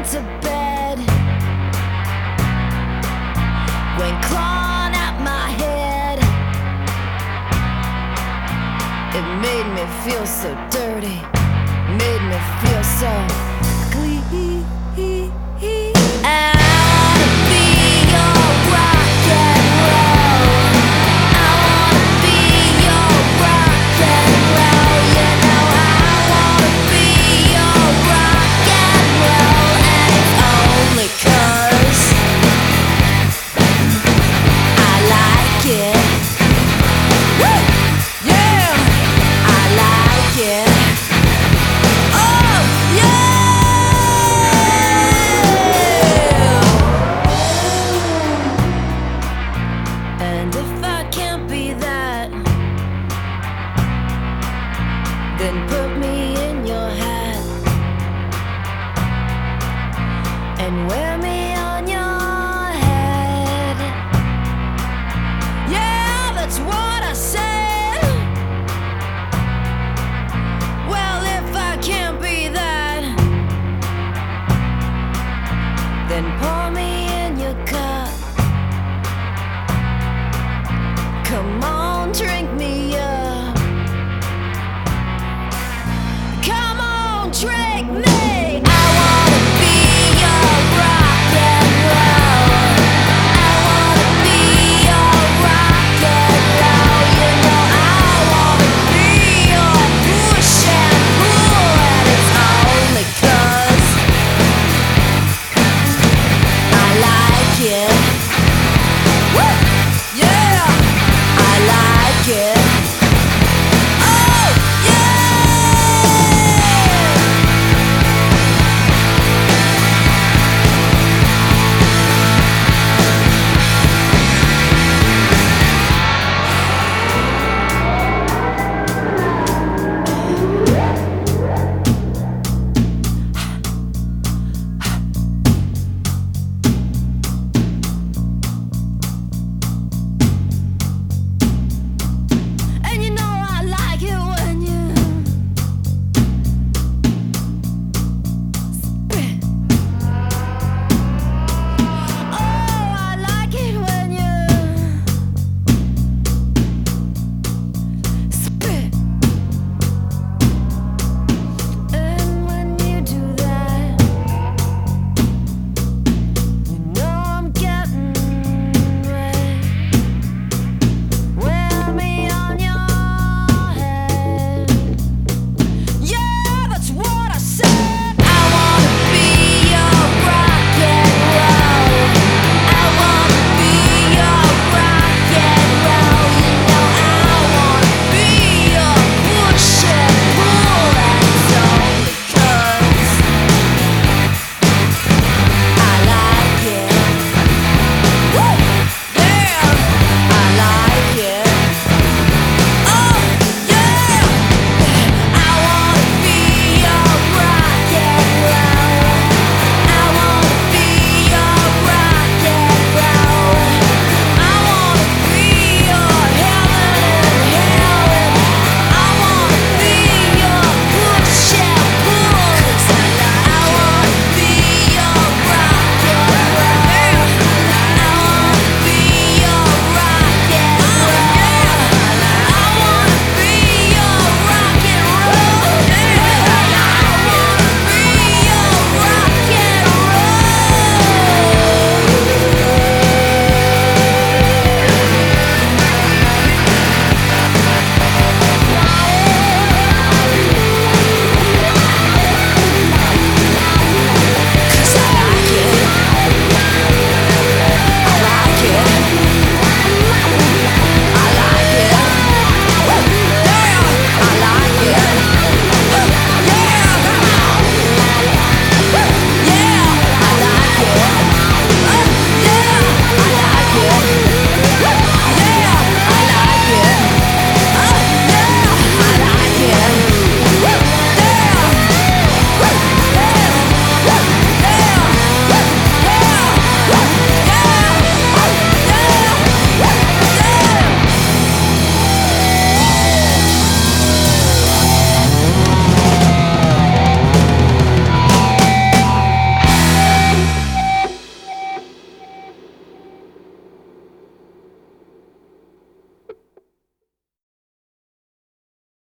to bed, went clawing at my head. It made me feel so dirty, made me feel so clean. And I wanna be your rock and roll. I wanna be your rock and roll. You know I wanna be your rock and roll. And it's only 'cause I like it. Woo! Yeah, I like it. Oh, yeah! And if I can't be that, then put me in your hat and wear me on your head. Yeah, that's what I said. Well, if I can't be that, then